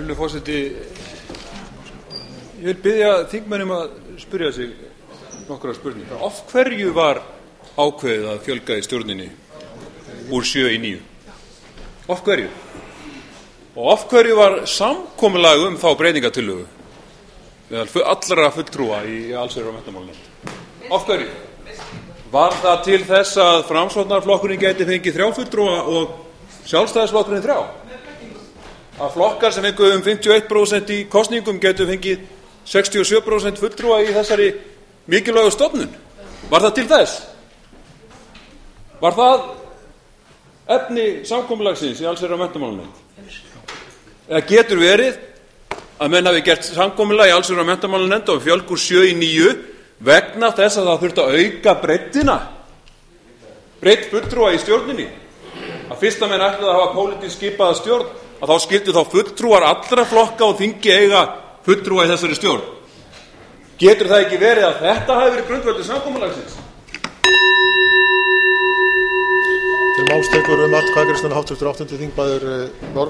Virðulegur forseti, ég vil biðja þingmönnum að spyrja sig nokkrar spurningar. Af hverju var ákveðið að fjölga í stjórninni úr 7 í 9? Af hverju? Og af hverju var samkomulag þá breytingatillögu meðal allra fulltrúa í allsherjar- og menntamálanefnd? Af hverju? Var það til þess að Framsóknarflokkurinn gæti fengið 3 fulltrúa og Sjálfstæðisflokkurinn 3? Að flokkar sem fengu 51% í kosningum gætu fengið 67% fulltrúa í þessari mikilvægu stofnun? Var það til þess? Var það efni samkomulagsins í allsherjar- og menntamálanefnd? Eða getur verið að menn hafi gert samkomulag í allsherjar- og menntamálanefnd og fjölga úr 7 í 9 vegna þess að það þurfti að auka breiddina, breidd fulltrúa í stjórninni? Að fyrst að menn ætlaði að hafa pólitískt skipaða stjórn, að þá skyldu þá fulltrúar allra flokka og þingi eiga fulltrúa í þessari stjórn? Getur það ekki verið að þetta hafi verið grundvöllur samkomulagsins? Til máls tekur Atkvæðagreiðslan hv. 8. þingmaður